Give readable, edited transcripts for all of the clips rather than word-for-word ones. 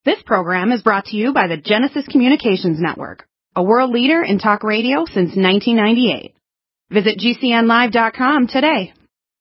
This program is brought to you by the Genesis Communications Network, a world leader in talk radio since 1998. Visit GCNlive.com today.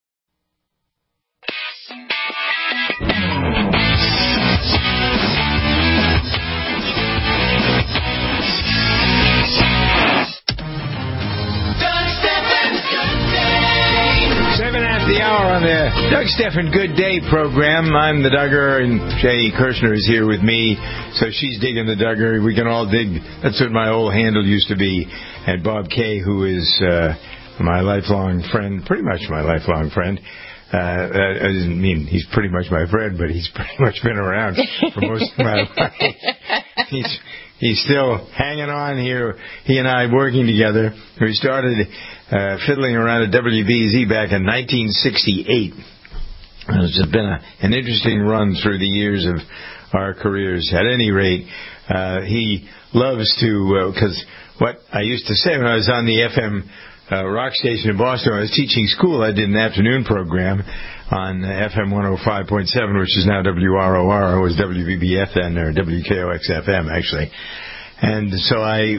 The hour on the Doug Stephan Good Day program. I'm the Duggar, and Jay Kirshner is here with me. So she's digging the Duggar. We can all dig. That's what my old handle used to be. And Bob Kay, who is my lifelong friend, pretty much my lifelong friend. I didn't mean he's pretty much my friend, but he's pretty much been around for most of my life. He's still hanging on here. He and I working together. We started fiddling around at WBZ back in 1968. It's been an interesting run through the years of our careers. At any rate, he loves to, because what I used to say when I was on the FM rock station in Boston, when I was teaching school, I did an afternoon program on FM 105.7, which is now WROR. It was WBBF then, or WKOX-FM, actually. And so I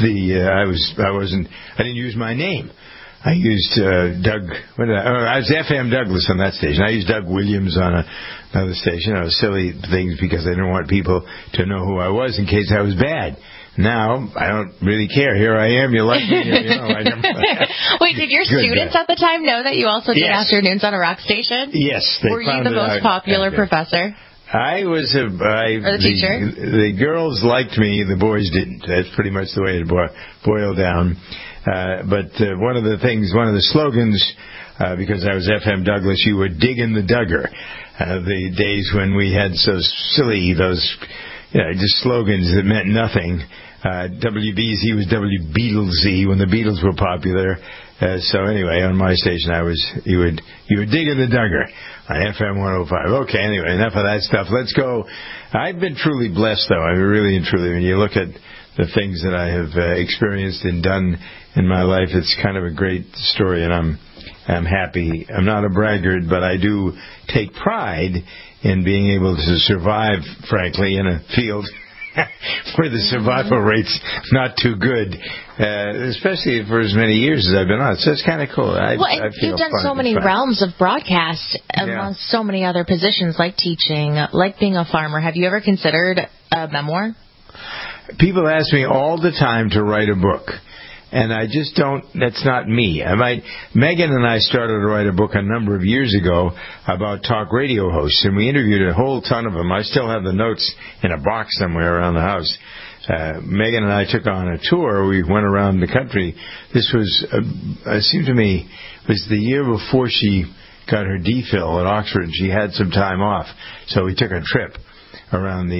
didn't use my name. I used Doug. I was FM Douglas on that station. I used Doug Williams on another station. I was silly things because I didn't want people to know who I was in case I was bad. Now, I don't really care. Here I am. You like me. I never. Wait, did your students at the time know that you also did afternoons on a rock station? Yes. Were you the most popular professor? I was or the teacher? The girls liked me. The boys didn't. That's pretty much the way it boiled down. But one of the slogans, because I was FM Douglas, you were digging the Duggar. The days when we had so silly, just slogans that meant nothing. WBZ was WBeatlesy when the Beatles were popular. So anyway, on my station, you were digging the Duggar on FM 105. Okay, anyway, enough of that stuff. Let's go. I've been truly blessed, though. I mean, really and truly. When you look at the things that I have experienced and done in my life, it's kind of a great story, and I'm happy. I'm not a braggart, but I do take pride in being able to survive, frankly, in a field where the survival rate's not too good, especially for as many years as I've been on. So it's kind of cool. I feel you've done so many realms of broadcast among so many other positions, like teaching, like being a farmer. Have you ever considered a memoir? People ask me all the time to write a book. And I just don't, that's not me. Megan and I started to write a book a number of years ago about talk radio hosts, and we interviewed a whole ton of them. I still have the notes in a box somewhere around the house. Megan and I took on a tour. We went around the country. This was, it seemed to me, was the year before she got her DPhil at Oxford. She had some time off, so we took a trip around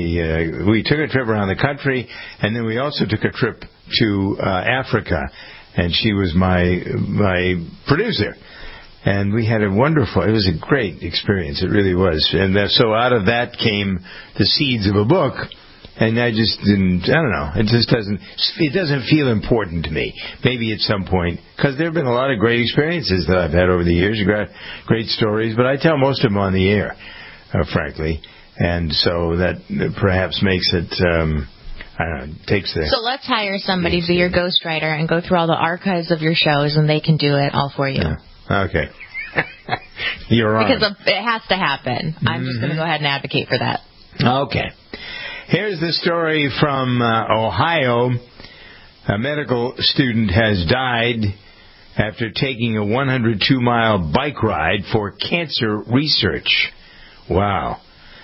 the country, and then we also took a trip to Africa, and she was my producer, and we had it was a great experience. It really was. And so out of that came the seeds of a book, and I don't know, it doesn't feel important to me. Maybe at some point, because there have been a lot of great experiences that I've had over the years, great stories, but I tell most of them on the air, frankly. And so that perhaps makes it, takes the... So let's hire somebody to be your ghostwriter and go through all the archives of your shows, and they can do it all for you. Okay. You're on. Because it has to happen. I'm just going to go ahead and advocate for that. Okay. Here's the story from Ohio. A medical student has died after taking a 102-mile bike ride for cancer research. Wow.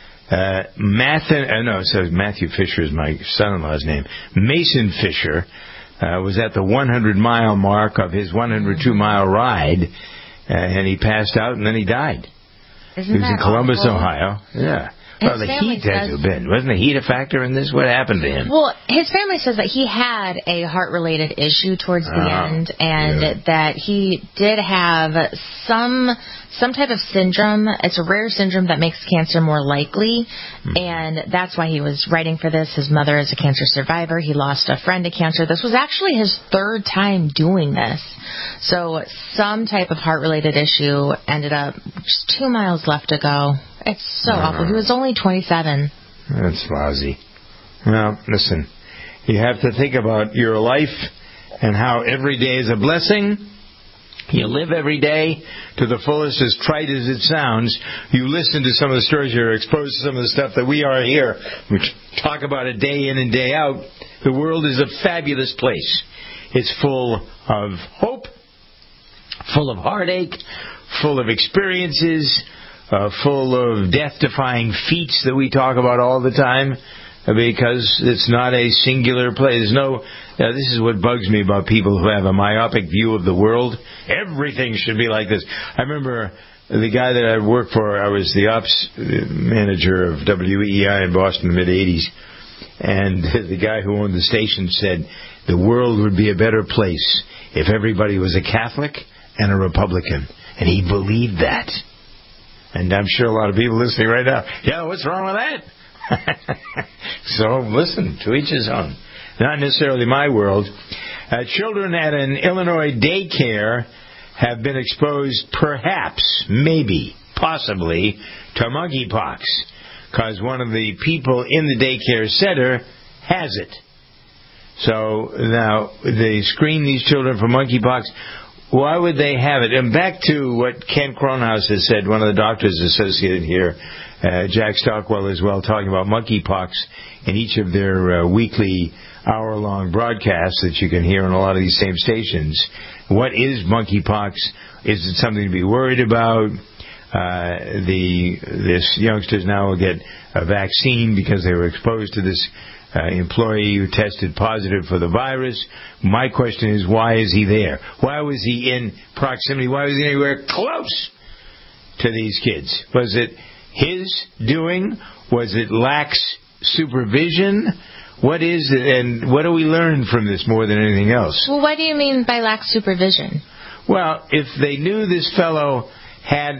Matthew Fisher is my son-in-law's name. Mason Fisher was at the 100-mile mark of his 102-mile ride, and he passed out, and then he died. He was in Columbus, awful? Ohio. Yeah. Well, the heat had to have been. Wasn't the heat a factor in this? What happened to him? Well, his family says that he had a heart-related issue towards the end, and that he did have some type of syndrome. It's a rare syndrome that makes cancer more likely, and that's why he was writing for this. His mother is a cancer survivor. He lost a friend to cancer. This was actually his third time doing this. So some type of heart-related issue ended up just 2 miles left to go. It's so awful. He was only 27. That's lousy. Well, listen, you have to think about your life and how every day is a blessing. You live every day to the fullest, as trite as it sounds. You listen to some of the stories, you're exposed to some of the stuff that we are here. We talk about it day in and day out. The world is a fabulous place. It's full of hope, full of heartache, full of experiences, full of death-defying feats that we talk about all the time, because it's not a singular place. There's no. This is what bugs me about people who have a myopic view of the world. Everything should be like this. I remember the guy that I worked for. I was the ops manager of WEEI in Boston in the mid-'80s, and the guy who owned the station said the world would be a better place if everybody was a Catholic and a Republican, and he believed that. And I'm sure a lot of people listening right now, yeah, what's wrong with that? So listen, to each his own. Not necessarily my world. Children at an Illinois daycare have been exposed, perhaps, maybe, possibly, to monkeypox, because one of the people in the daycare center has it. So now they screen these children for monkeypox. Why would they have it? And back to what Ken Kronhaus has said, one of the doctors associated here, Jack Stockwell as well, talking about monkeypox in each of their weekly hour-long broadcasts that you can hear on a lot of these same stations. What is monkeypox? Is it something to be worried about? This youngsters now will get a vaccine because they were exposed to this employee who tested positive for the virus. My question is, why is he there? Why was he in proximity? Why was he anywhere close to these kids? Was it his doing? Was it lax supervision? What is it, and what do we learn from this more than anything else? Well, what do you mean by lax supervision? Well, if they knew this fellow had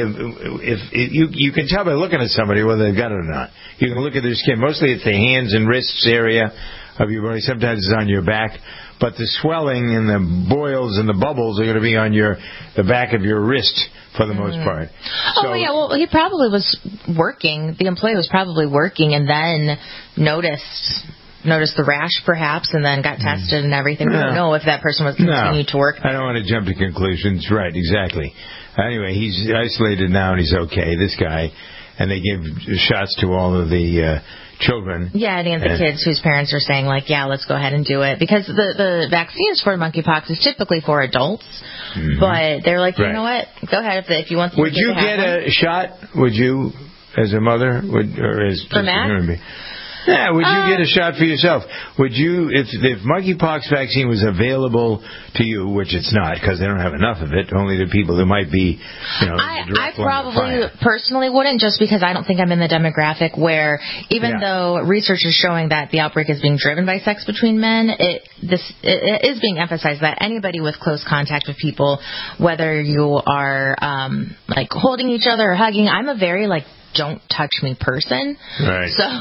you can tell by looking at somebody whether they've got it or not. You can look at their skin. Mostly it's the hands and wrists area of your body. Sometimes it's on your back. But the swelling and the boils and the bubbles are going to be on the back of your wrist for the most part. So, yeah, well, he probably was working. The employee was probably working and then noticed the rash, perhaps, and then got tested and everything. We don't know if that person was continuing to work. I don't want to jump to conclusions. Right, exactly. Anyway, he's isolated now and he's okay, this guy. And they give shots to all of the children. Yeah, and the kids whose parents are saying, like, yeah, let's go ahead and do it. Because the vaccines for monkeypox is typically for adults. Mm-hmm. But they're like, you know what? Go ahead if you want to. Would you get a shot? Would you, as a mother? Or as for Matt? Yeah, would you get a shot for yourself? Would you, if monkeypox vaccine was available to you, which it's not because they don't have enough of it, only the people who might be, I probably personally wouldn't, just because I don't think I'm in the demographic where, even though research is showing that the outbreak is being driven by sex between men, it is being emphasized that anybody with close contact with people, whether you are like holding each other or hugging, I'm a very don't touch me person. Right. So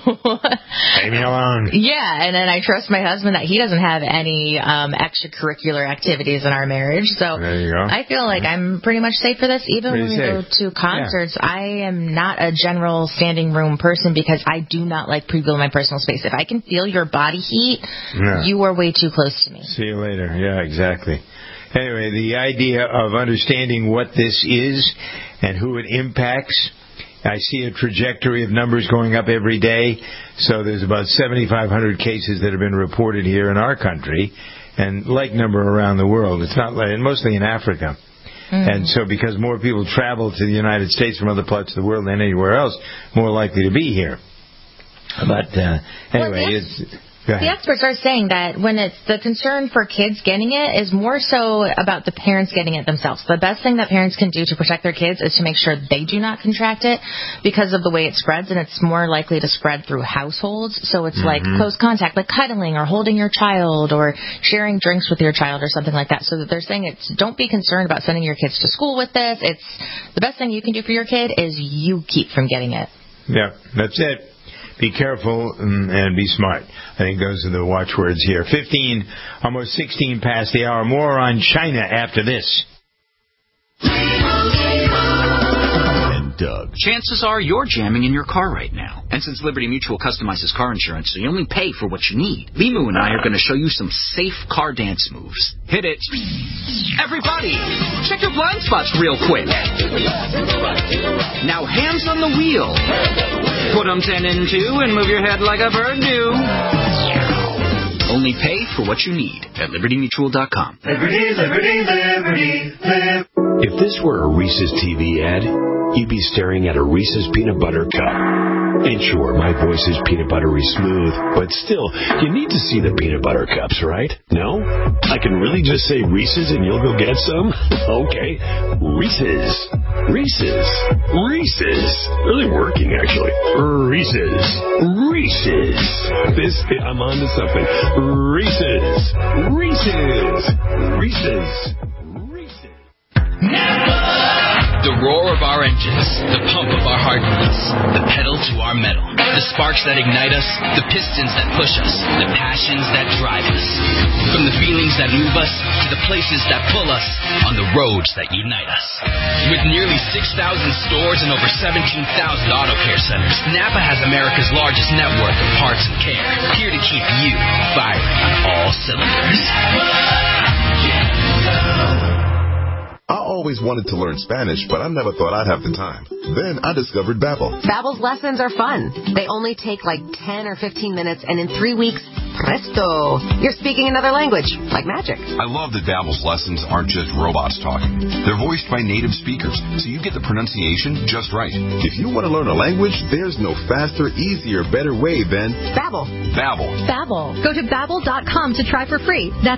leave me alone. Yeah, and then I trust my husband that he doesn't have any extracurricular activities in our marriage. So there you go. I feel like I'm pretty much safe for this. Even when we go to concerts, I am not a general standing room person because I do not like people in my personal space. If I can feel your body heat, you are way too close to me. See you later. Yeah, exactly. Anyway, the idea of understanding what this is and who it impacts, I see a trajectory of numbers going up every day. So there's about 7,500 cases that have been reported here in our country, and like number around the world. It's not like, mostly in Africa. Mm-hmm. And so because more people travel to the United States from other parts of the world than anywhere else, more likely to be here. But anyway, the experts are saying that when it's the concern for kids getting it is more so about the parents getting it themselves. The best thing that parents can do to protect their kids is to make sure they do not contract it because of the way it spreads, and it's more likely to spread through households. So it's like close contact, like cuddling or holding your child or sharing drinks with your child or something like that. So that they're saying don't be concerned about sending your kids to school with this. It's the best thing you can do for your kid is you keep from getting it. Yeah, that's it. Be careful and be smart. I think those are the watchwords here. 15, almost 16 past the hour. More on China after this. Doug. Chances are you're jamming in your car right now. And since Liberty Mutual customizes car insurance so you only pay for what you need, Limu and I are going to show you some safe car dance moves. Hit it. Everybody, check your blind spots real quick. Now hands on the wheel. Put them 10 in 2 and move your head like a bird do. Only pay for what you need at LibertyMutual.com. Liberty, liberty, liberty, liberty. If this were a Reese's TV ad, you'd be staring at a Reese's peanut butter cup. And sure, my voice is peanut buttery smooth, but still, you need to see the peanut butter cups, right? No? I can really just say Reese's and you'll go get some? Okay. Reese's. Reese's. Reese's. Really working, actually. Reese's. Reese's. I'm on to something. Reese's. Reese's. Reese's. Reese's. The roar of our engines, the pump of our heartbeats, the pedal to our metal, the sparks that ignite us, the pistons that push us, the passions that drive us. From the feelings that move us to the places that pull us on the roads that unite us. With nearly 6,000 stores and over 17,000 auto care centers, Napa has America's largest network of parts and care, here to keep you firing on all cylinders. I always wanted to learn Spanish, but I never thought I'd have the time. Then I discovered Babbel. Babbel's lessons are fun. They only take like 10 or 15 minutes, and in 3 weeks, presto, you're speaking another language, like magic. I love that Babbel's lessons aren't just robots talking. They're voiced by native speakers, so you get the pronunciation just right. If you want to learn a language, there's no faster, easier, better way than Babbel. Babbel. Babbel. Go to Babbel.com to try for free. That's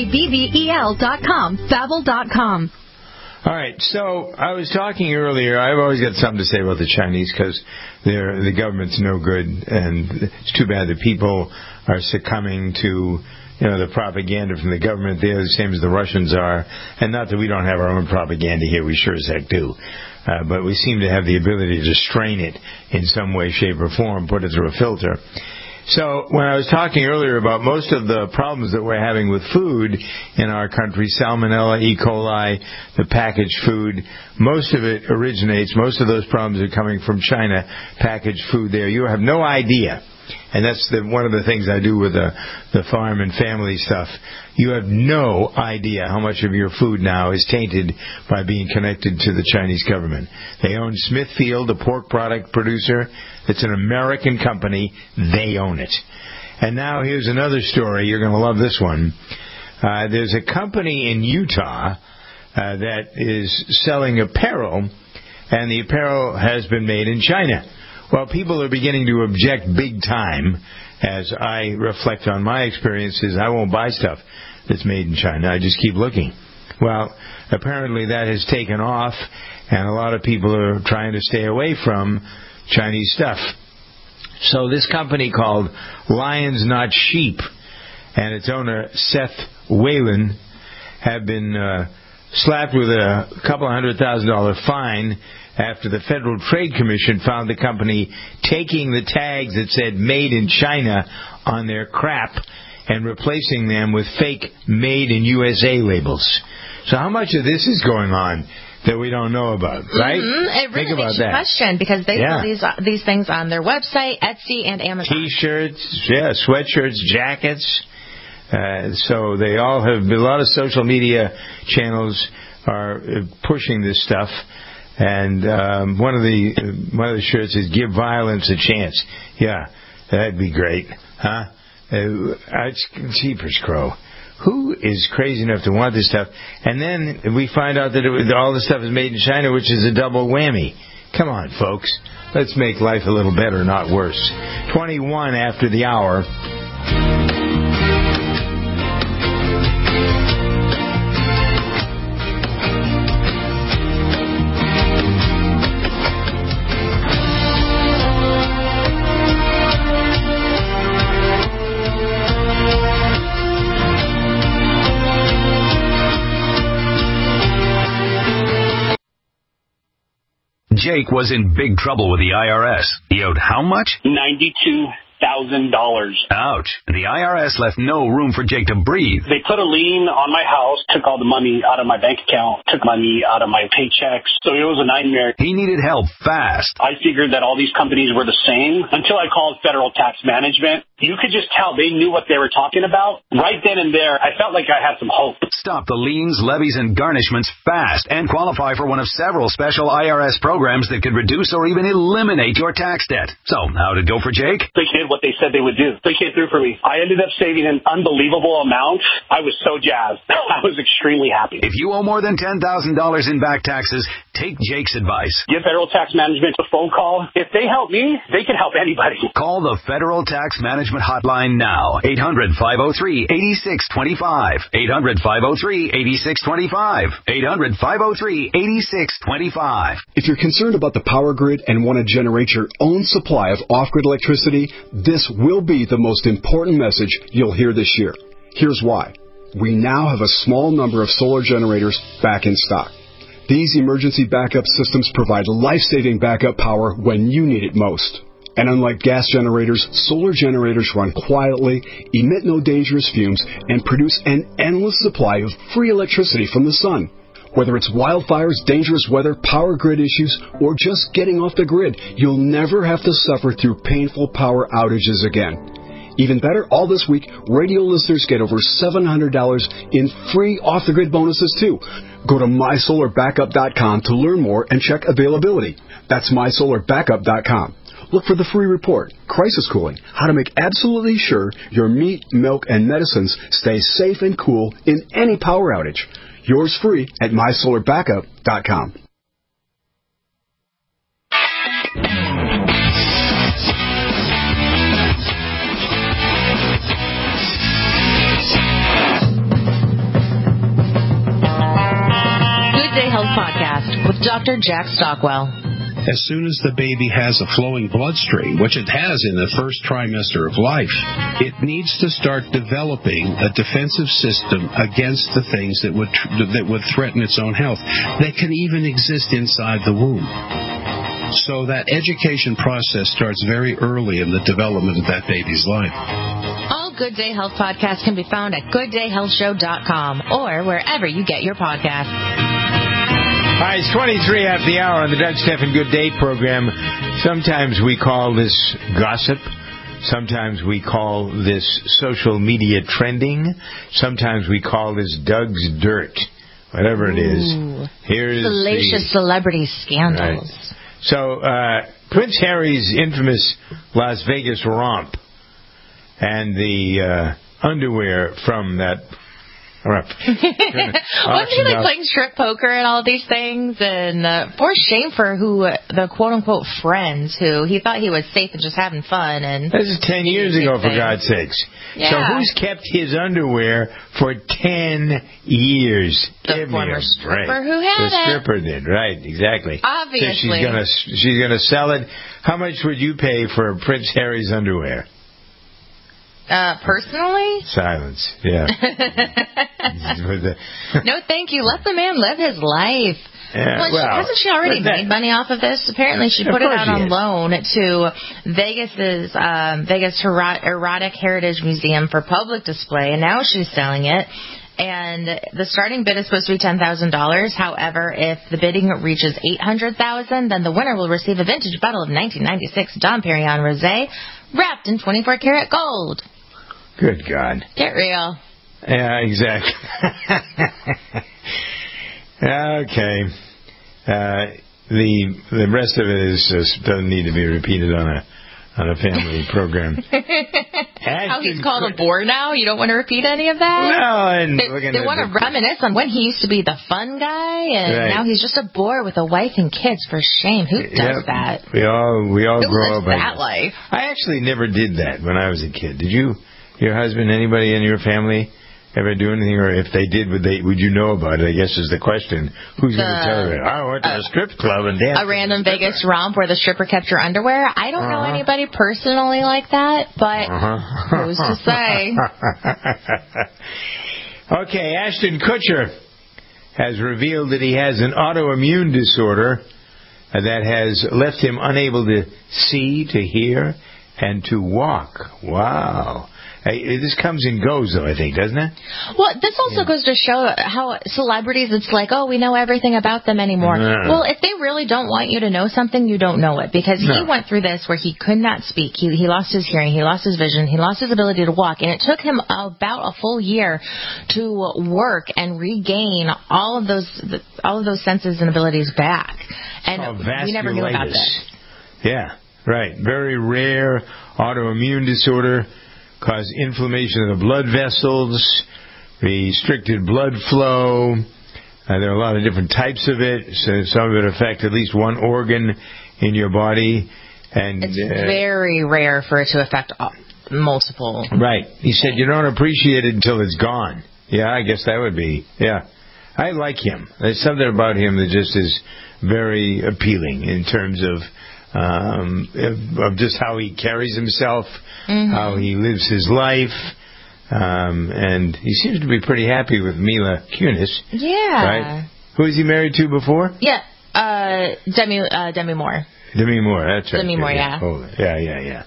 BABBEL.com. Babbel.com. All right, so I was talking earlier. I've always got something to say about the Chinese because the government's no good, and it's too bad that people are succumbing to the propaganda from the government. They're the same as the Russians are, and not that we don't have our own propaganda here. We sure as heck do. But we seem to have the ability to strain it in some way, shape, or form, put it through a filter. So when I was talking earlier about most of the problems that we're having with food in our country, Salmonella, E. coli, the packaged food, most of it originates, most of those problems are coming from China, packaged food there. You have no idea. And that's one of the things I do with the farm and family stuff. You have no idea how much of your food now is tainted by being connected to the Chinese government. They own Smithfield, a pork product producer. It's an American company. They own it. And now here's another story. You're going to love this one. There's a company in Utah that is selling apparel, and the apparel has been made in China. Well, people are beginning to object big time. As I reflect on my experiences, I won't buy stuff that's made in China. I just keep looking. Well, apparently that has taken off, and a lot of people are trying to stay away from Chinese stuff. So this company called Lions Not Sheep and its owner, Seth Whalen, have been slapped with a couple of $100,000 fine after the Federal Trade Commission found the company taking the tags that said Made in China on their crap and replacing them with fake Made in USA labels. So how much of this is going on that we don't know about, right? Mm-hmm. It really makes you question, because they sell these things on their website, Etsy, and Amazon. T-shirts, sweatshirts, jackets. So they all have, a lot of social media channels are pushing this stuff. And one of the shirts is "Give Violence a Chance." Yeah, that'd be great, huh? It's Jeepers Crow. Who is crazy enough to want this stuff? And then we find out that all the stuff is made in China, which is a double whammy. Come on, folks. Let's make life a little better, not worse. 21 after the hour. Jake was in big trouble with the IRS. He owed how much? $92,000. Ouch. The IRS left no room for Jake to breathe. They put a lien on my house, took all the money out of my bank account, took money out of my paychecks. So it was a nightmare. He needed help fast. I figured that all these companies were the same until I called Federal Tax Management. You could just tell they knew what they were talking about. Right then and there, I felt like I had some hope. Stop the liens, levies, and garnishments fast and qualify for one of several special IRS programs that could reduce or even eliminate your tax debt. So, how'd it go for Jake? They did what they said they would do. They came through for me. I ended up saving an unbelievable amount. I was so jazzed. I was extremely happy. If you owe more than $10,000 in back taxes, take Jake's advice. Give Federal Tax Management a phone call. If they help me, they can help anybody. Call the Federal Tax Management Hotline now. 800-503-8625. 800-503-8625. 800-503-8625. If you're concerned about the power grid and want to generate your own supply of off-grid electricity, this will be the most important message you'll hear this year. Here's why. We now have a small number of solar generators back in stock. These emergency backup systems provide life-saving backup power when you need it most. And unlike gas generators, solar generators run quietly, emit no dangerous fumes, and produce an endless supply of free electricity from the sun. Whether it's wildfires, dangerous weather, power grid issues, or just getting off the grid, you'll never have to suffer through painful power outages again. Even better, all this week, radio listeners get over $700 in free off-the-grid bonuses, too. Go to MySolarBackup.com to learn more and check availability. That's MySolarBackup.com. Look for the free report, Crisis Cooling, how to make absolutely sure your meat, milk, and medicines stay safe and cool in any power outage. Yours free at MySolarBackup.com. Good Day Health Podcast with Dr. Jack Stockwell. As soon as the baby has a flowing bloodstream, which it has in the first trimester of life, it needs to start developing a defensive system against the things that would threaten its own health, that can even exist inside the womb. So that education process starts very early in the development of that baby's life. All Good Day Health podcasts can be found at GoodDayHealthShow.com or wherever you get your podcasts. Hi, it's 23 after the hour on the Doug Stephan Good Day program. Sometimes we call this gossip. Sometimes we call this social media trending. Sometimes we call this Doug's Dirt. Whatever it is. Here's salacious celebrity scandals. Right. So, Prince Harry's infamous Las Vegas romp and the underwear from that... Wasn't he like playing strip poker and all these things? And poor shame for the quote-unquote friends who he thought he was safe and just having fun. And this is 10 years ago, for God's sakes. Yeah. So who's kept his underwear for 10 years? The former stripper who had it. The stripper did, right, exactly. Obviously. So she's gonna sell it. How much would you pay for Prince Harry's underwear? Personally? Silence, yeah. No, thank you. Let the man live his life. Yeah, hasn't she already made money off of this? Apparently, she put it out on loan to Vegas Erotic Heritage Museum for public display, and now she's selling it. And the starting bid is supposed to be $10,000. However, if the bidding reaches $800,000, then the winner will receive a vintage bottle of 1996 Dom Perignon Rosé wrapped in 24-karat gold. Good God. Get real. Yeah, exactly. Okay. The rest of it doesn't need to be repeated on a family program. How he's called a bore now? You don't want to repeat any of that? Well, they want to reminisce on when he used to be the fun guy, and now he's just a bore with a wife and kids. For shame. Who does that? We all Who grow up lives that life? I actually never did that when I was a kid. Did you? Your husband, anybody in your family ever do anything, or if they did, would you know about it? I guess is the question. Who's going to tell you? I went to a strip club and danced. A random Vegas romp where the stripper kept your underwear? I don't know anybody personally like that, but who's to say? Okay, Ashton Kutcher has revealed that he has an autoimmune disorder that has left him unable to see, to hear, and to walk. Wow. Hey, this comes and goes, though, I think, doesn't it? Well, this also goes to show how celebrities, it's like, oh, we know everything about them anymore. Well, if they really don't want you to know something, you don't know it. Because he went through this where he could not speak. He lost his hearing. He lost his vision. He lost his ability to walk. And it took him about a full year to work and regain all of those senses and abilities back. And we never knew about this. Yeah, right. Very rare autoimmune disorder. Cause inflammation of the blood vessels, restricted blood flow. There are a lot of different types of it. So some of it affect at least one organ in your body. And it's very rare for it to affect multiple. Right. He said you don't appreciate it until it's gone. Yeah, I guess that would be. Yeah. I like him. There's something about him that just is very appealing in terms of just how he carries himself, how he lives his life, and he seems to be pretty happy with Mila Kunis. Yeah. Right? Who was he married to before? Yeah, Demi Moore. Demi Moore, that's right. Demi Moore, yeah. Yeah.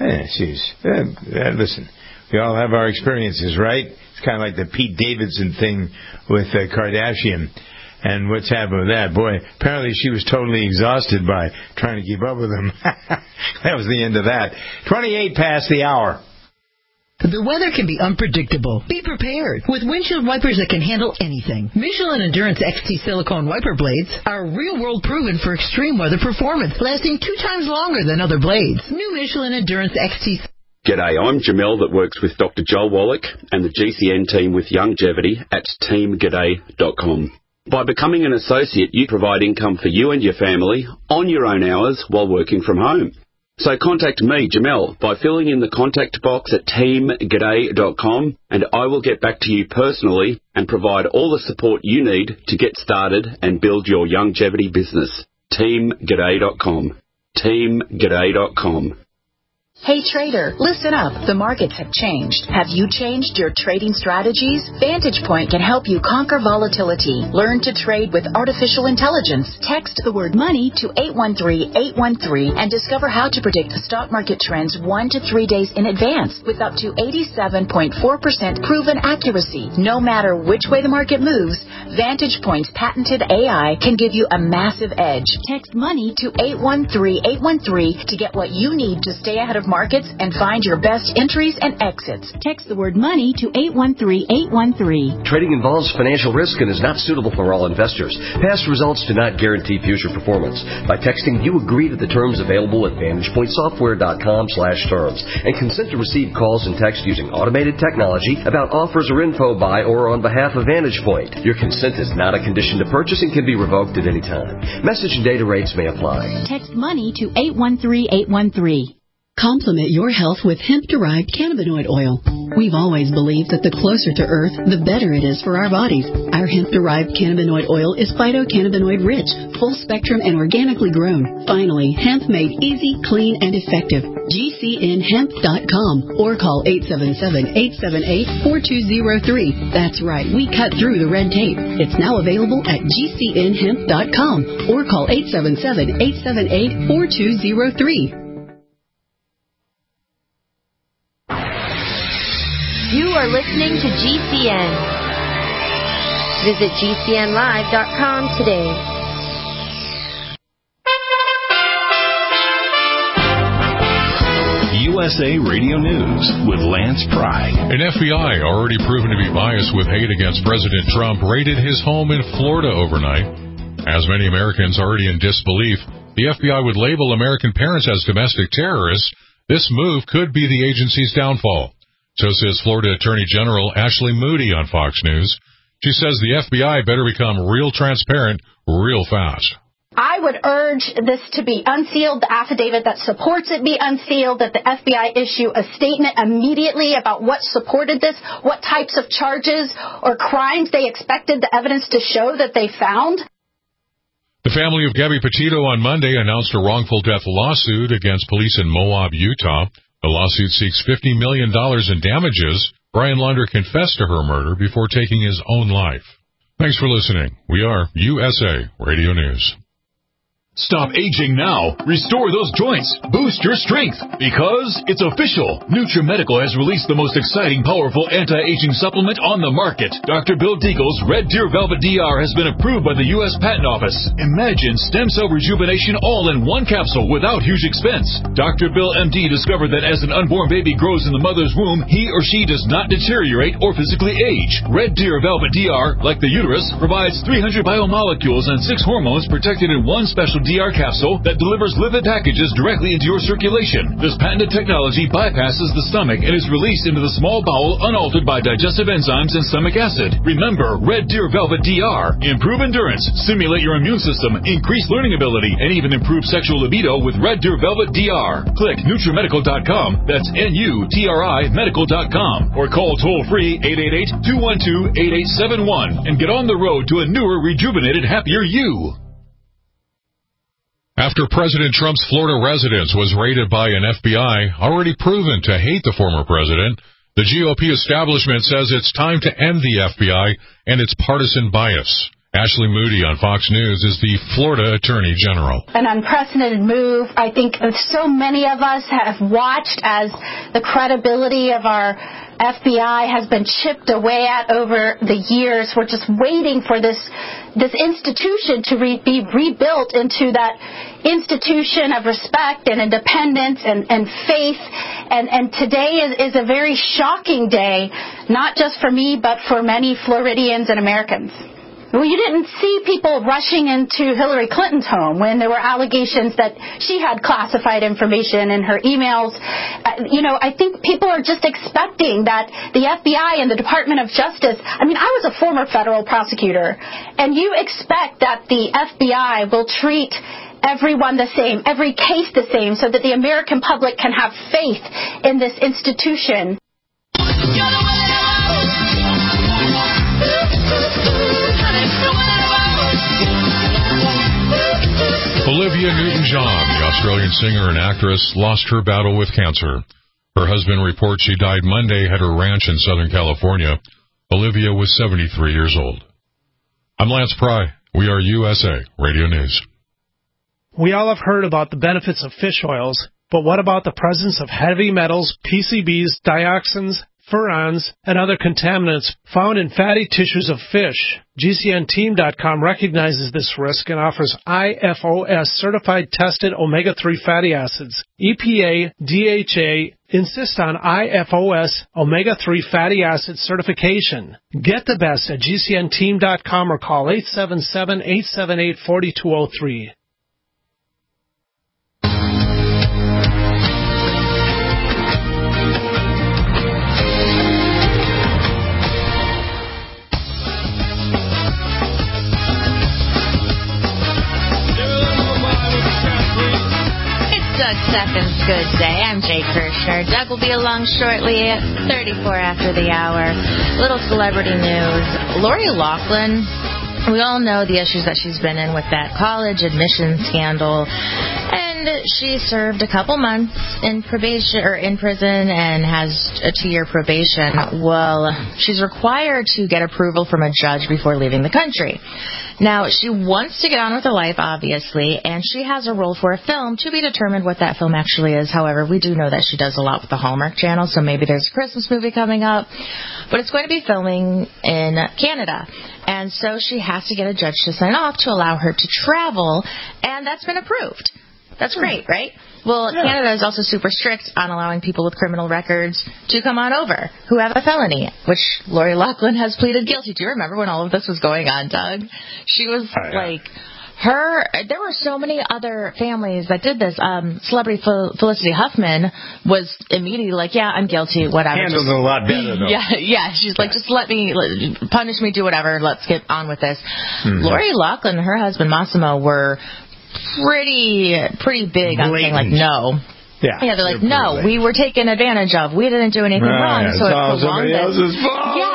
Listen, we all have our experiences, right? It's kind of like the Pete Davidson thing with Kardashian. And what's happened with that? Boy, apparently she was totally exhausted by trying to keep up with him. That was the end of that. 28 past the hour. The weather can be unpredictable. Be prepared with windshield wipers that can handle anything. Michelin Endurance XT silicone wiper blades are real-world proven for extreme weather performance, lasting 2 times longer than other blades. New Michelin Endurance XT. G'day, I'm Jamel that works with Dr. Joel Wallach and the GCN team with Longevity at teamg'day.com. By becoming an associate, you provide income for you and your family on your own hours while working from home. So contact me, Jamel, by filling in the contact box at teamg'day.com, and I will get back to you personally and provide all the support you need to get started and build your longevity business. teamg'day.com. teamg'day.com. Hey trader, listen up. The markets have changed. Have you changed your trading strategies? Vantage Point can help you conquer volatility. Learn to trade with artificial intelligence. Text the word money to 813-813 and discover how to predict the stock market trends 1 to 3 days in advance with up to 87.4% proven accuracy. No matter which way the market moves, Vantage Point's patented AI can give you a massive edge. Text money to 813-813 to get what you need to stay ahead of markets and find your best entries and exits. Text the word money to 813-813. Trading involves financial risk and is not suitable for all investors. Past results do not guarantee future performance. By texting, you agree to the terms available at VantagePointSoftware.com/terms and consent to receive calls and text using automated technology about offers or info by or on behalf of Vantage Point. Your consent is not a condition to purchase and can be revoked at any time. Message and data rates may apply. Text money to 813-813. Complement your health with hemp-derived cannabinoid oil. We've always believed that the closer to Earth, the better it is for our bodies. Our hemp-derived cannabinoid oil is phytocannabinoid-rich, full-spectrum, and organically grown. Finally, hemp made easy, clean, and effective. GCNhemp.com or call 877-878-4203. That's right, we cut through the red tape. It's now available at GCNhemp.com or call 877-878-4203. You are listening to GCN. Visit GCNlive.com today. USA Radio News with Lance Pry. An FBI already proven to be biased with hate against President Trump raided his home in Florida overnight. As many Americans already in disbelief, the FBI would label American parents as domestic terrorists. This move could be the agency's downfall. So says Florida Attorney General Ashley Moody on Fox News. She says the FBI better become real transparent real fast. I would urge this to be unsealed, the affidavit that supports it be unsealed, that the FBI issue a statement immediately about what supported this, what types of charges or crimes they expected the evidence to show that they found. The family of Gabby Petito on Monday announced a wrongful death lawsuit against police in Moab, Utah. The lawsuit seeks $50 million in damages. Brian Launder confessed to her murder before taking his own life. Thanks for listening. We are USA Radio News. Stop aging now. Restore those joints. Boost your strength. Because it's official. NutriMedical has released the most exciting, powerful anti-aging supplement on the market. Dr. Bill Deagle's Red Deer Velvet DR has been approved by the U.S. Patent Office. Imagine stem cell rejuvenation all in one capsule without huge expense. Dr. Bill MD discovered that as an unborn baby grows in the mother's womb, he or she does not deteriorate or physically age. Red Deer Velvet DR, like the uterus, provides 300 biomolecules and 6 hormones protected in one special DR capsule that delivers lipid packages directly into your circulation. This patented technology bypasses the stomach and is released into the small bowel unaltered by digestive enzymes and stomach acid. Remember, Red Deer Velvet DR. Improve endurance, stimulate your immune system, increase learning ability, and even improve sexual libido with Red Deer Velvet DR. Click NutriMedical.com, that's NUTRI Medical.com, or call toll-free 888-212-8871 and get on the road to a newer, rejuvenated, happier you. After President Trump's Florida residence was raided by an FBI already proven to hate the former president, the GOP establishment says it's time to end the FBI and its partisan bias. Ashley Moody on Fox News is the Florida Attorney General. An unprecedented move. I think so many of us have watched as the credibility of our FBI has been chipped away at over the years. We're just waiting for this institution to be rebuilt into that institution of respect and independence and faith. And today is a very shocking day, not just for me, but for many Floridians and Americans. Well, you didn't see people rushing into Hillary Clinton's home when there were allegations that she had classified information in her emails. I think people are just expecting that the FBI and the Department of Justice, I was a former federal prosecutor, and you expect that the FBI will treat everyone the same, every case the same, so that the American public can have faith in this institution. Olivia Newton-John, the Australian singer and actress, lost her battle with cancer. Her husband reports she died Monday at her ranch in Southern California. Olivia was 73 years old. I'm Lance Pry. We are USA Radio News. We all have heard about the benefits of fish oils, but what about the presence of heavy metals, PCBs, dioxins, furans, and other contaminants found in fatty tissues of fish? GCNteam.com recognizes this risk and offers IFOS certified tested omega-3 fatty acids. EPA, DHA insist on IFOS omega-3 fatty acid certification. Get the best at GCNteam.com or call 877-878-4203. Doug Seconds, good day. I'm Jay Kirshner. Doug will be along shortly at 34 after the hour. Little celebrity news. Lori Loughlin, we all know the issues that she's been in with that college admission scandal. And she served a couple months in probation or in prison and has a 2-year probation. Well, she's required to get approval from a judge before leaving the country. Now, she wants to get on with her life, obviously, and she has a role for a film to be determined what that film actually is. However, we do know that she does a lot with the Hallmark Channel, so maybe there's a Christmas movie coming up. But it's going to be filming in Canada. And so she has to get a judge to sign off to allow her to travel, and that's been approved. That's great, right? Well, yeah. Canada is also super strict on allowing people with criminal records to come on over who have a felony, which Lori Loughlin has pleaded guilty. Do you remember when all of this was going on, Doug? She was there were so many other families that did this. Celebrity Felicity Huffman was immediately like, yeah, I'm guilty, whatever. Handled it a lot better, though. Yeah. She's like, just let me, punish me, do whatever, let's get on with this. Mm-hmm. Lori Loughlin and her husband Massimo were pretty big on saying, like, no. Yeah, they're like, no, we were taken advantage of. We didn't do anything wrong, so it prolonged it. Yeah,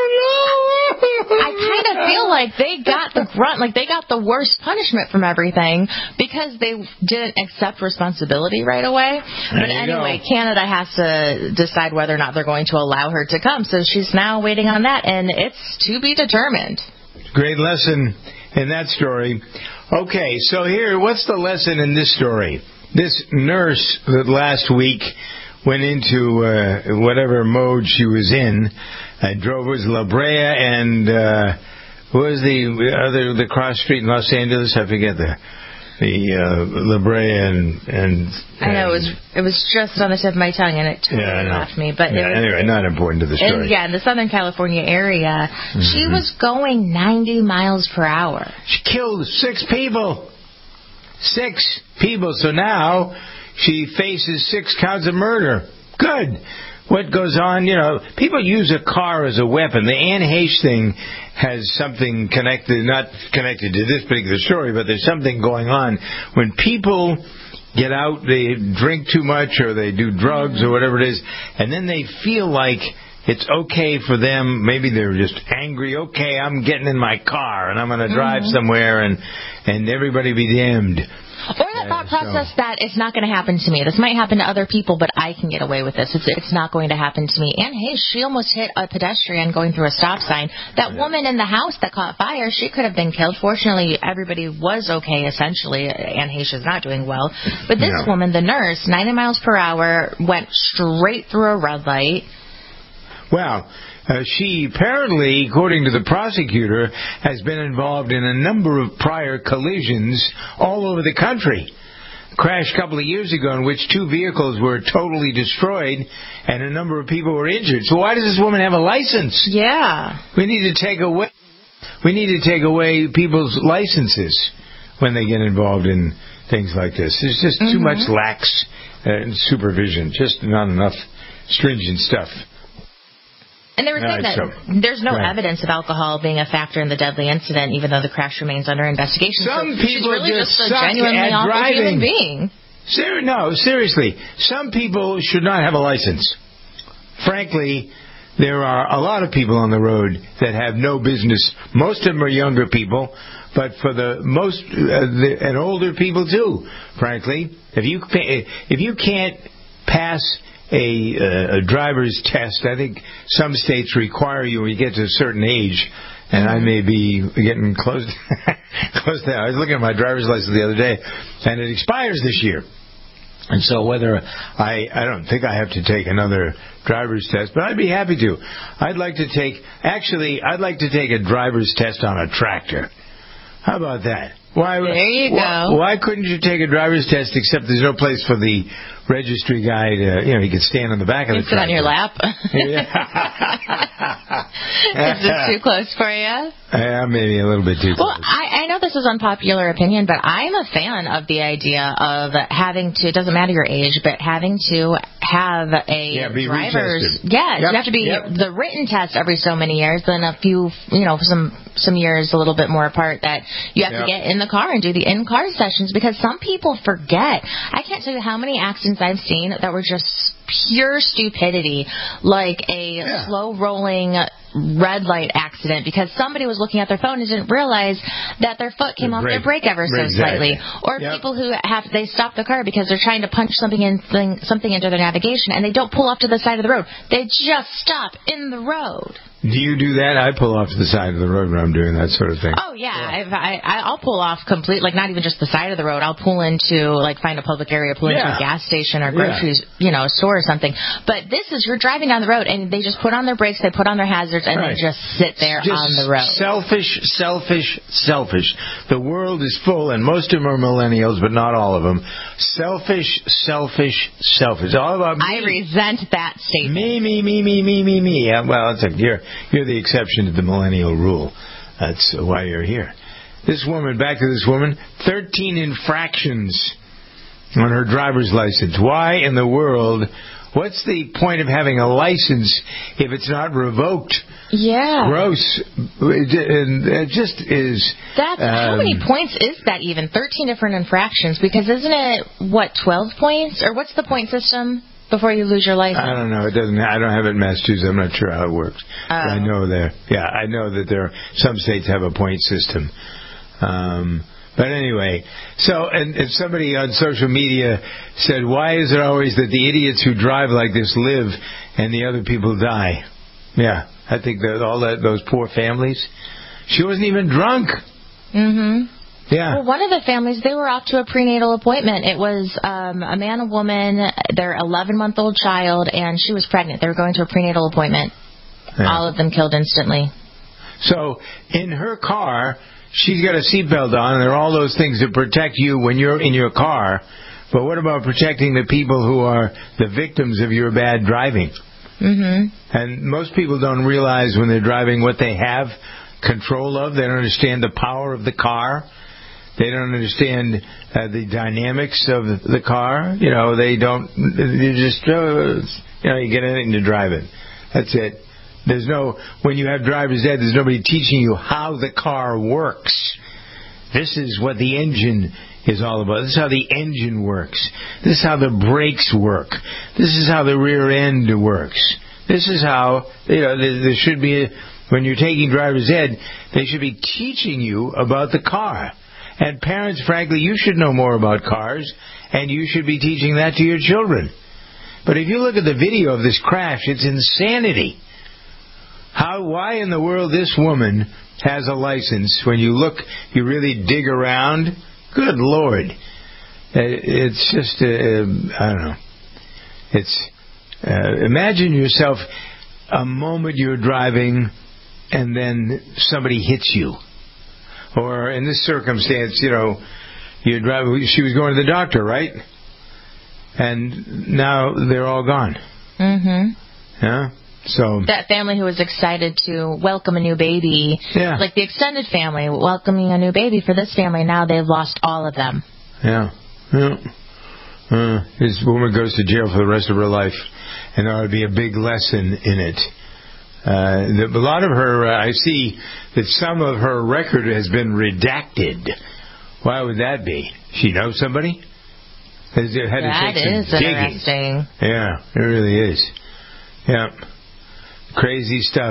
I kind of feel like they got the grunt, like they got the worst punishment from everything because they didn't accept responsibility right away. But anyway, Canada has to decide whether or not they're going to allow her to come. So she's now waiting on that, and it's to be determined. Great lesson in that story. Okay, so here, what's the lesson in this story? This nurse that last week went into whatever mode she was in, drove was La Brea and what was the cross street in Los Angeles? I forget the La Brea and I know it was just on the tip of my tongue and it totally left me. But anyway, not important to the story. In the Southern California area, she was going 90 miles per hour. She killed 6 people. 6 people. So now she faces 6 counts of murder. Good. What goes on, people use a car as a weapon. The Anne Heche thing has something connected, not connected to this particular story, but there's something going on. When people get out, they drink too much or they do drugs or whatever it is, and then they feel like it's okay for them. Maybe they're just angry. Okay, I'm getting in my car and I'm going to drive somewhere and everybody be damned. Or that thought process that it's not going to happen to me. This might happen to other people, but I can get away with this. It's not going to happen to me. And hey, she almost hit a pedestrian going through a stop sign. That woman in the house that caught fire, she could have been killed. Fortunately, everybody was okay, essentially. Anne Heche is not doing well. But this woman, the nurse, 90 miles per hour, went straight through a red light. Wow. She apparently, according to the prosecutor, has been involved in a number of prior collisions all over the country. Crash a couple of years ago in which 2 vehicles were totally destroyed and a number of people were injured. So why does this woman have a license? Yeah. We need to take away people's licenses when they get involved in things like this. There's just too much lax supervision, just not enough stringent stuff. And they were saying that there's no evidence of alcohol being a factor in the deadly incident, even though the crash remains under investigation. Some so people she's really just a suck genuinely at awful driving. human being. No, seriously. Some people should not have a license. Frankly, there are a lot of people on the road that have no business. Most of them are younger people, but for the most, and older people too, frankly. If you can't pass a driver's test, I think some states require you when you get to a certain age, and I may be getting close to that. I was looking at my driver's license the other day, and it expires this year. And so whether I don't think I have to take another driver's test, but I'd be happy to. I'd like to take a driver's test on a tractor. How about that? There you go. Why couldn't you take a driver's test, except there's no place for the registry guy to, he could stand on the back of the tractor. Sit on your lap. Is this too close for you? Yeah, maybe a little bit too close. Well, I know this is unpopular opinion, but I'm a fan of the idea of having to, it doesn't matter your age, but having to have a driver's... Yes, you have to be the written test every so many years, then a few, some years a little bit more apart that you have to get in the car and do the in-car sessions, because some people forget. I can't tell you how many accidents I've seen that were just pure stupidity, like a slow-rolling red light accident because somebody was looking at their phone and didn't realize that their foot came off their brake ever so slightly. Or people who they stop the car because they're trying to punch something into their navigation and they don't pull off to the side of the road. They just stop in the road. Do you do that? I pull off to the side of the road when I'm doing that sort of thing. Oh, yeah. I'll pull off complete, like not even just the side of the road. I'll pull into, like, find a public area, pull into a gas station or groceries, a store or something. But this is, you're driving down the road and they just put on their brakes, they put on their hazards, and they just sit there on the road. Selfish. The world is full, and most of them are millennials, but not all of them. Selfish. All about me. I resent that statement. Me. Yeah, well, you're the exception to the millennial rule. That's why you're here. Back to this woman, 13 infractions on her driver's license. Why in the world? What's the point of having a license if it's not revoked? Yeah. Gross. It just is. How many points is that even? 13 different infractions, because isn't it, 12 points? Or what's the point system before you lose your license? I don't know. It doesn't. I don't have it in Massachusetts. I'm not sure how it works. But I know I know that some states have a point system. But anyway, and somebody on social media said, why is it always that the idiots who drive like this live and the other people die? Yeah, I think that those poor families. She wasn't even drunk. Mm-hmm. Yeah. Well, one of the families, they were off to a prenatal appointment. It was a man, a woman, their 11-month-old child, and she was pregnant. They were going to a prenatal appointment. Yeah. All of them killed instantly. So in her car, she's got a seatbelt on, and there are all those things that protect you when you're in your car. But what about protecting the people who are the victims of your bad driving? Mm-hmm. And most people don't realize when they're driving what they have control of. They don't understand the power of the car. They don't understand the dynamics of the car. You know, they don't. You just, you get in it and you drive it. That's it. There's no, when you have driver's ed, there's nobody teaching you how the car works. This is what the engine is all about. This is how the engine works. This is how the brakes work. This is how the rear end works. This is how, there should be, when you're taking driver's ed, they should be teaching you about the car. And parents, frankly, you should know more about cars, and you should be teaching that to your children. But if you look at the video of this crash, it's insanity. Why in the world this woman has a license? When you look, you really dig around. Good Lord. It's just, I don't know. It's, imagine yourself a moment you're driving and then somebody hits you. Or in this circumstance, you're driving, she was going to the doctor, right? And now they're all gone. Mm-hmm. Yeah? So that family who was excited to welcome a new baby, like the extended family welcoming a new baby, for this family, now they've lost all of them. Yeah. This woman goes to jail for the rest of her life, and there ought to be a big lesson in it. A lot of her, I see that some of her record has been redacted. Why would that be? She knows somebody? That is interesting. Yeah, it really is. Yeah. Crazy stuff.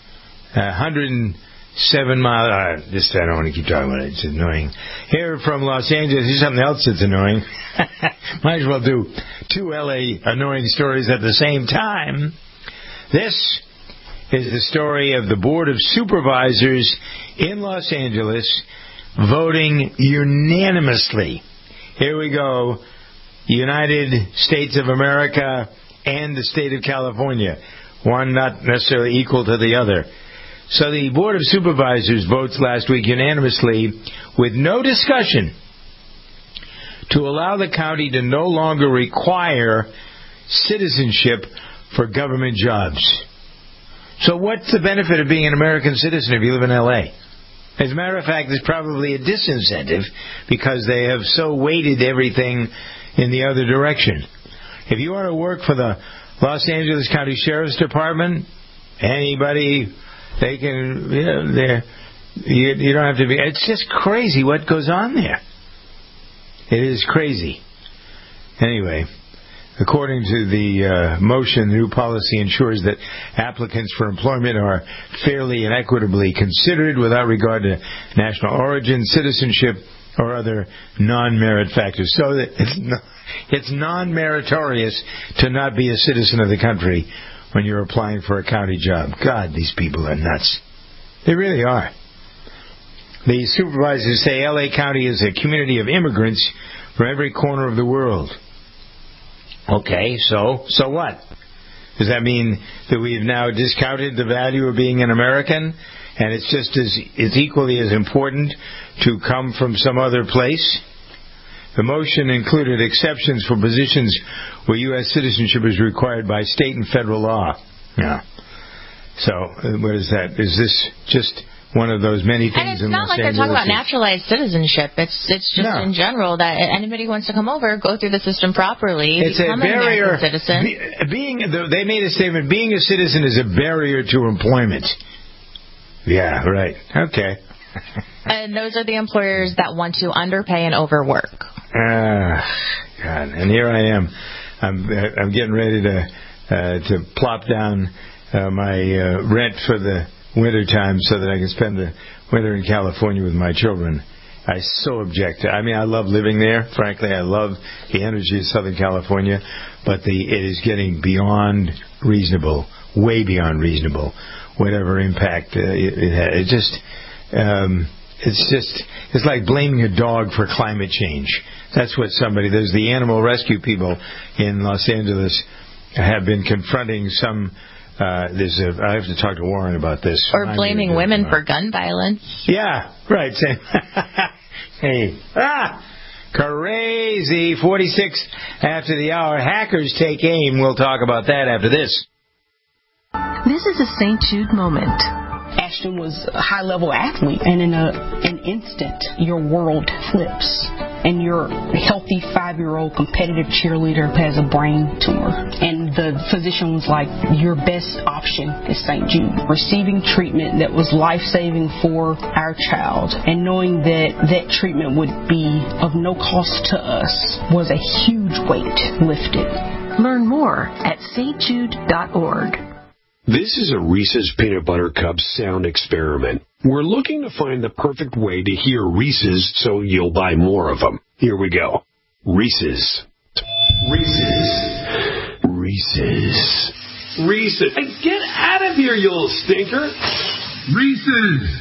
107 miles. I don't want to keep talking about it. It's annoying. Here from Los Angeles, here's something else that's annoying. Might as well do 2 LA annoying stories at the same time. This is the story of the Board of Supervisors in Los Angeles voting unanimously. Here we go. United States of America and the state of California. One not necessarily equal to the other. So the Board of Supervisors votes last week unanimously with no discussion to allow the county to no longer require citizenship for government jobs. So what's the benefit of being an American citizen if you live in L.A.? As a matter of fact, there's probably a disincentive because they have so weighted everything in the other direction. If you want to work for the Los Angeles County Sheriff's Department, anybody, they can, you don't have to be, it's just crazy what goes on there. It is crazy. Anyway, according to the motion, the new policy ensures that applicants for employment are fairly and equitably considered without regard to national origin, citizenship, or other non-merit factors. So that it's non-meritorious to not be a citizen of the country when you're applying for a county job. God, these people are nuts. They really are. The supervisors say L.A. County is a community of immigrants from every corner of the world. Okay, so what? Does that mean that we've now discounted the value of being an American, and it's just it's equally as important to come from some other place? The motion included exceptions for positions where U.S. citizenship is required by state and federal law. Yeah. So, what is that? Is this just one of those many things in Los Angeles? And it's not like they're talking about naturalized citizenship. It's just in general that anybody who wants to come over, go through the system properly, it's become a barrier. An American citizen. They made a statement, being a citizen is a barrier to employment. Yeah, right. Okay. And those are the employers that want to underpay and overwork. God. And here I am. I'm getting ready to plop down my rent for the winter time so that I can spend the winter in California with my children. I so object to. I mean, I love living there. Frankly, I love the energy of Southern California, but it is getting beyond reasonable, way beyond reasonable, whatever impact it has. It just, it's like blaming a dog for climate change. That's what there's the animal rescue people in Los Angeles have been confronting some. I have to talk to Warren about this. Or blaming women for gun violence. Yeah, right. Hey, crazy. 46 after the hour. Hackers take aim. We'll talk about that after this. This is a St. Jude moment. Ashton was a high-level athlete, and in an instant, your world flips, and your healthy 5-year-old competitive cheerleader has a brain tumor. And the physician was like, your best option is St. Jude. Receiving treatment that was life-saving for our child, and knowing that treatment would be of no cost to us was a huge weight lifted. Learn more at stjude.org. This is a Reese's Peanut Butter Cup sound experiment. We're looking to find the perfect way to hear Reese's so you'll buy more of them. Here we go. Reese's. Reese's. Reese's. Reese's. Hey, get out of here, you little stinker. Reese's.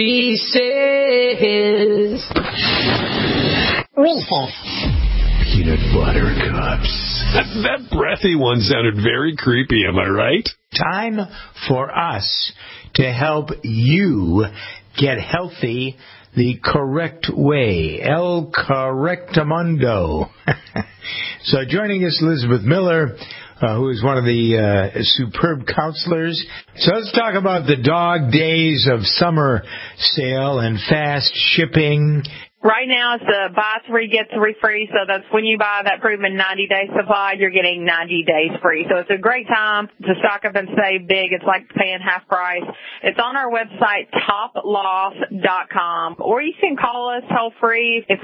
Reese's. Reese's. Peanut Butter Cups. That breathy one sounded very creepy, am I right? Time for us to help you get healthy the correct way. El Correctamundo. So joining us, Elizabeth Miller, who is one of the superb counselors. So let's talk about the Dog Days of Summer sale and fast shipping. Right now, it's a buy 3, get 3 free. So that's when you buy that proven 90-day supply, you're getting 90 days free. So it's a great time to stock up and save big. It's like paying half price. It's on our website, toploss.com, or you can call us toll free. It's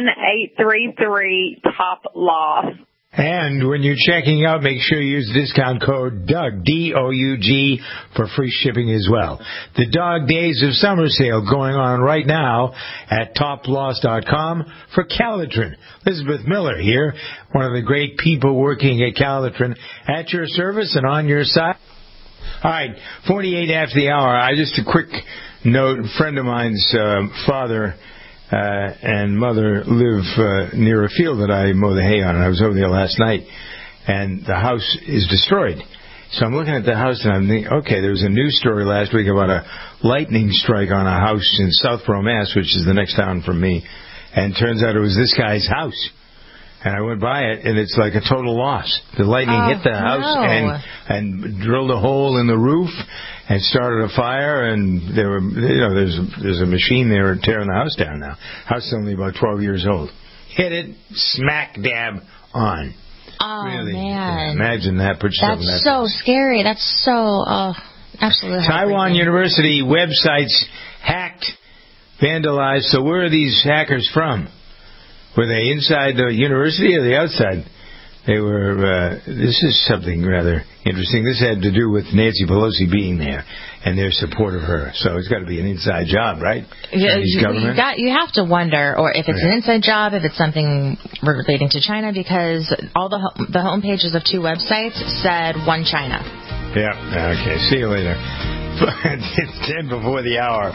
1-833-TOP-LOSS. And when you're checking out, make sure you use the discount code DOUG, D-O-U-G, for free shipping as well. The Dog Days of Summer sale going on right now at toploss.com for Calitrin. Elizabeth Miller here, one of the great people working at Calitrin, at your service and on your side. All right, 48 after the hour. Just a quick note, a friend of mine's father and mother live near a field that I mow the hay on, and I was over there last night, and the house is destroyed. So I'm looking at the house, and I'm thinking, okay, there was a news story last week about a lightning strike on a house in Southborough, Mass., which is the next town from me, and it turns out it was this guy's house. And I went by it, and it's like a total loss. The lightning hit the house and drilled a hole in the roof and started a fire. And there were, there's a machine there tearing the house down now. House is only about 12 years old. Hit it, smack dab on. Oh, really, man! Imagine that. Put yourself in that. That's so scary. That's so absolutely. Taiwan University websites hacked, vandalized. So where are these hackers from? Were they inside the university or the outside? They were. This is something rather interesting. This had to do with Nancy Pelosi being there and their support of her. So it's got to be an inside job, right? Chinese government. You have to wonder, or if it's an inside job, if it's something relating to China, because all the home pages of 2 websites said one China. Yeah. Okay. See you later. It's 10 before the hour.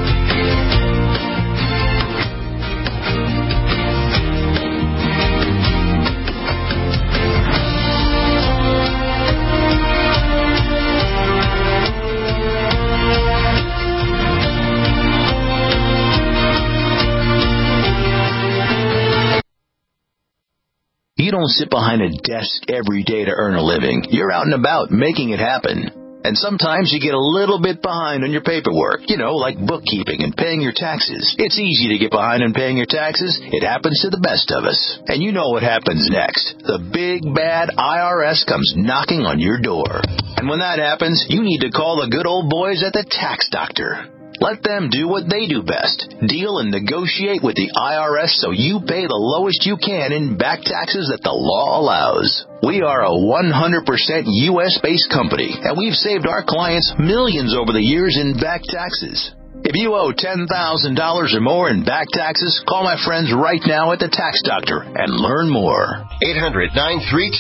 You don't sit behind a desk every day to earn a living. You're out and about making it happen. And sometimes you get a little bit behind on your paperwork, like bookkeeping and paying your taxes. It's easy to get behind on paying your taxes. It happens to the best of us. And you know what happens next. The big, bad IRS comes knocking on your door. And when that happens, you need to call the good old boys at the Tax Doctor. Let them do what they do best. Deal and negotiate with the IRS so you pay the lowest you can in back taxes that the law allows. We are a 100% U.S.-based company, and we've saved our clients millions over the years in back taxes. If you owe $10,000 or more in back taxes, call my friends right now at the Tax Doctor and learn more.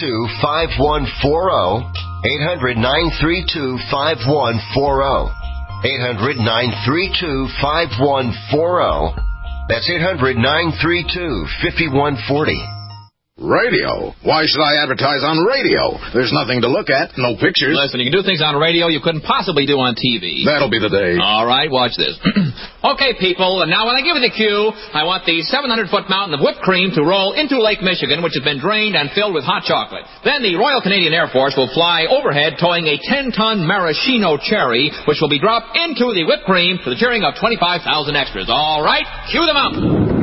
800-932-5140. 800-932-5140. 800-932-5140. That's 800-932-5140. Radio? Why should I advertise on radio? There's nothing to look at, no pictures. Listen, you can do things on radio you couldn't possibly do on TV. That'll be the day. All right, watch this. Okay, people, and now when I give you the cue, I want the 700-foot mountain of whipped cream to roll into Lake Michigan, which has been drained and filled with hot chocolate. Then the Royal Canadian Air Force will fly overhead towing a 10-ton maraschino cherry, which will be dropped into the whipped cream to the cheering of 25,000 extras. All right, cue the mountain.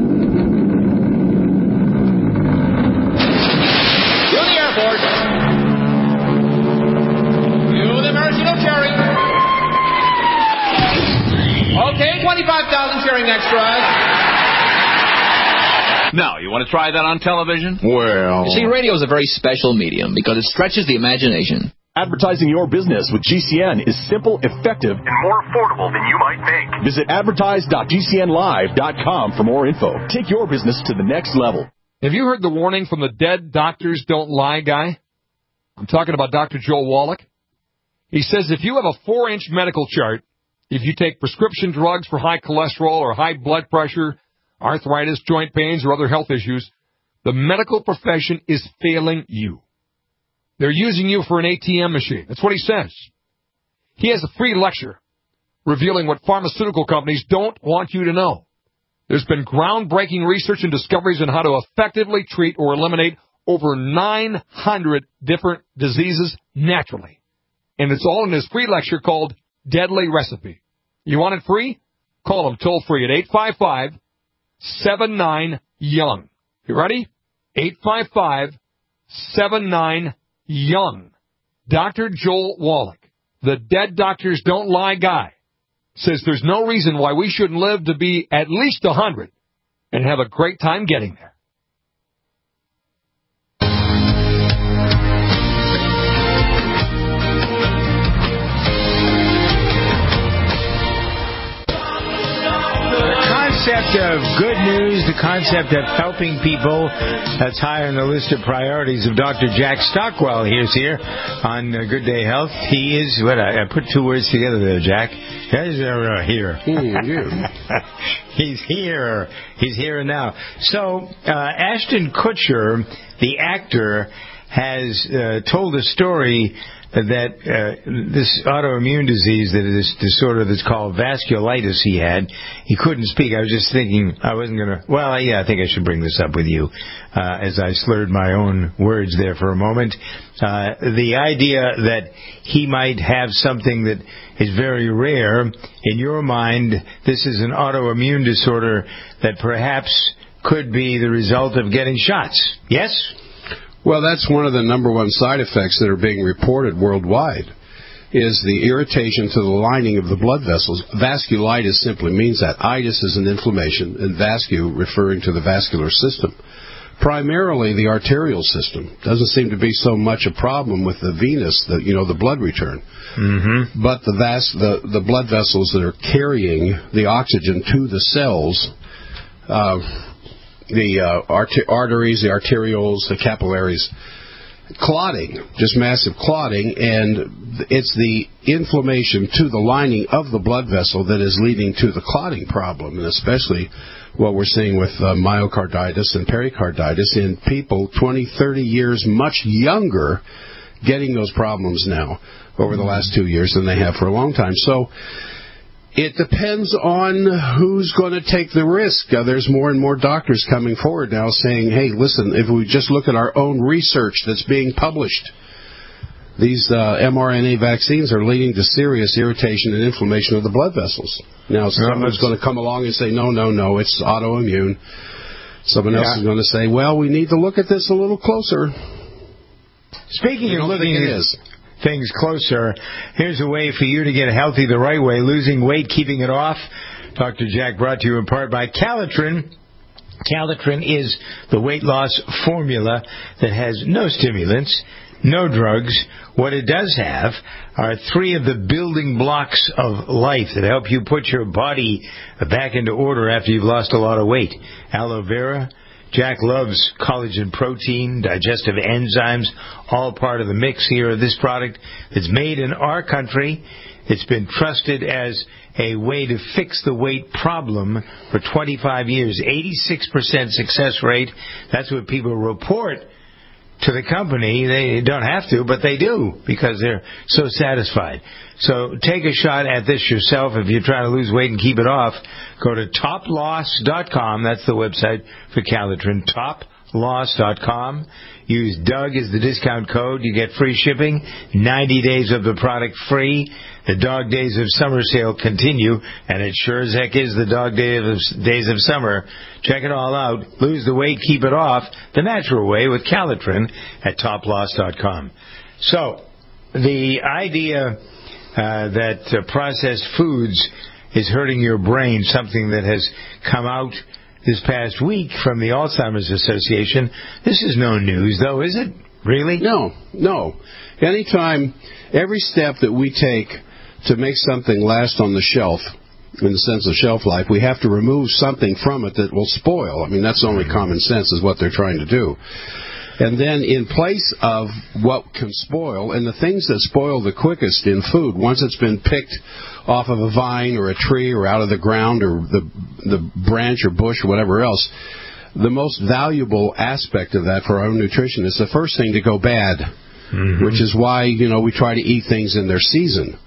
Okay, 25,000 cheering extras. Now, you want to try that on television? Well... You see, radio is a very special medium because it stretches the imagination. Advertising your business with GCN is simple, effective, and more affordable than you might think. Visit advertise.gcnlive.com for more info. Take your business to the next level. Have you heard the warning from the Dead Doctors Don't Lie guy? I'm talking about Dr. Joel Wallach. He says if you have a 4-inch medical chart, if you take prescription drugs for high cholesterol or high blood pressure, arthritis, joint pains, or other health issues, the medical profession is failing you. They're using you for an ATM machine. That's what he says. He has a free lecture revealing what pharmaceutical companies don't want you to know. There's been groundbreaking research and discoveries on how to effectively treat or eliminate over 900 different diseases naturally. And it's all in his free lecture called Deadly Recipe. You want it free? Call him toll-free at 855-79-YOUNG. You ready? 855-79-YOUNG. Dr. Joel Wallach, the Dead Doctors Don't Lie guy, says there's no reason why we shouldn't live to be at least 100 and have a great time getting there. The concept of good news, the concept of helping people, that's high on the list of priorities of Dr. Jack Stockwell. He's here on Good Day Health. He is, I put two words together there, Jack. He's here. He's here. He's here now. So, Ashton Kutcher, the actor, has told a story that this autoimmune disease, that this disorder that's called vasculitis he had, he couldn't speak. I was just thinking I wasn't going to, I think I should bring this up with you as I slurred my own words there for a moment. The idea that he might have something that is very rare, in your mind, this is an autoimmune disorder that perhaps could be the result of getting shots. Yes? Well, that's one of the number one side effects that are being reported worldwide, is the irritation to the lining of the blood vessels. Vasculitis simply means that. Itis is an inflammation, and vascu referring to the vascular system. Primarily the arterial system. Doesn't seem to be so much a problem with the venous, the blood return. Mm-hmm. But the blood vessels that are carrying the oxygen to the cells, the arteries, the arterioles, the capillaries, clotting, just massive clotting, and it's the inflammation to the lining of the blood vessel that is leading to the clotting problem, and especially what we're seeing with myocarditis and pericarditis in people 20, 30 years much younger, getting those problems now over the last 2 years than they have for a long time. So it depends on who's going to take the risk. There's more and more doctors coming forward now saying, hey, listen, if we just look at our own research that's being published, these mRNA vaccines are leading to serious irritation and inflammation of the blood vessels. Now, someone's going to come along and say, no, it's autoimmune. Someone else is going to say, well, we need to look at this a little closer. Speaking of looking at things closer, here's a way for you to get healthy the right way, losing weight, keeping it off. Dr. Jack, brought to you in part by Calitrin. Calitrin is the weight loss formula that has no stimulants, no drugs. What it does have are 3 of the building blocks of life that help you put your body back into order after you've lost a lot of weight. Aloe vera, Jack loves collagen protein, digestive enzymes, all part of the mix here of this product. It's made in our country. It's been trusted as a way to fix the weight problem for 25 years. 86% success rate. That's what people report to the company. They don't have to, but they do because they're so satisfied. So take a shot at this yourself. If you're trying to lose weight and keep it off, go to toploss.com. That's the website for Calitrin, toploss.com. Use Doug as the discount code. You get free shipping, 90 days of the product free. The dog days of summer sale continue, and it sure as heck is the dog days of summer. Check it all out. Lose the weight, keep it off the natural way with Calitrin at toploss.com. So, the idea that processed foods is hurting your brain, something that has come out this past week from the Alzheimer's Association. This is no news, though, is it? Really? No. Anytime, every step that we take to make something last on the shelf, in the sense of shelf life, we have to remove something from it that will spoil. I mean, that's only common sense is what they're trying to do. And then in place of what can spoil, and the things that spoil the quickest in food, once it's been picked off of a vine or a tree or out of the ground or the branch or bush or whatever else, the most valuable aspect of that for our own nutrition is the first thing to go bad, which is why, we try to eat things in their season.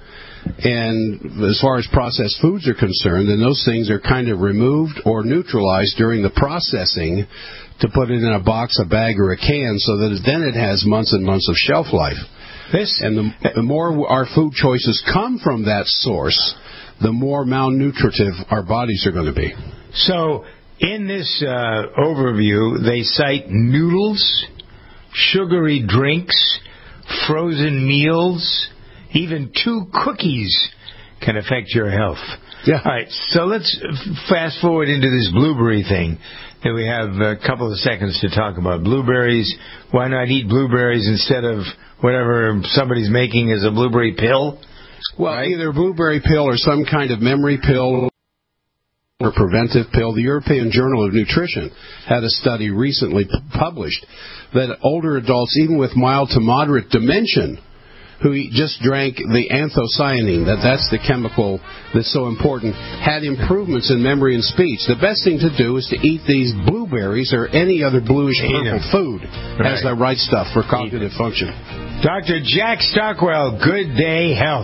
And as far as processed foods are concerned, then those things are kind of removed or neutralized during the processing to put it in a box, a bag, or a can so that then it has months and months of shelf life. And the more our food choices come from that source, the more malnutritive our bodies are going to be. So in this overview, they cite noodles, sugary drinks, frozen meals, even 2 cookies can affect your health. Yeah. All right, so let's fast forward into this blueberry thing. And we have a couple of seconds to talk about blueberries. Why not eat blueberries instead of whatever somebody's making as a blueberry pill? Well, right? Either a blueberry pill or some kind of memory pill or preventive pill. The European Journal of Nutrition had a study recently published that older adults, even with mild to moderate dementia, who just drank the anthocyanin, that's the chemical that's so important, had improvements in memory and speech. The best thing to do is to eat these blueberries or any other bluish-purple food. Has the right stuff for cognitive function. Dr. Jack Stockwell, Good Day Health.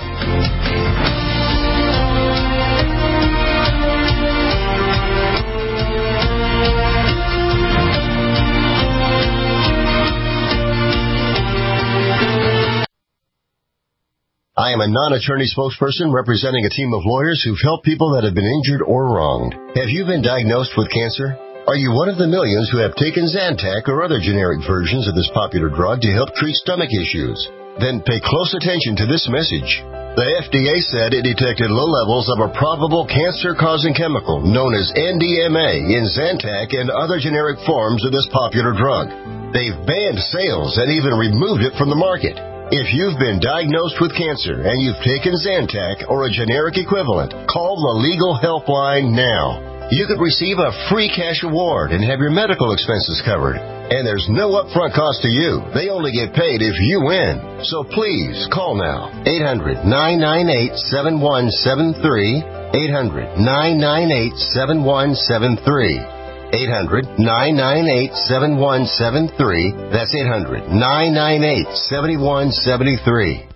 I am a non-attorney spokesperson representing a team of lawyers who've helped people that have been injured or wronged. Have you been diagnosed with cancer? Are you one of the millions who have taken Zantac or other generic versions of this popular drug to help treat stomach issues? Then pay close attention to this message. The FDA said it detected low levels of a probable cancer-causing chemical known as NDMA in Zantac and other generic forms of this popular drug. They've banned sales and even removed it from the market. If you've been diagnosed with cancer and you've taken Zantac or a generic equivalent, call the legal helpline now. You could receive a free cash award and have your medical expenses covered. And there's no upfront cost to you. They only get paid if you win. So please call now. 800-998-7173. 800-998-7173. 800-998-7173. That's 800-998-7173.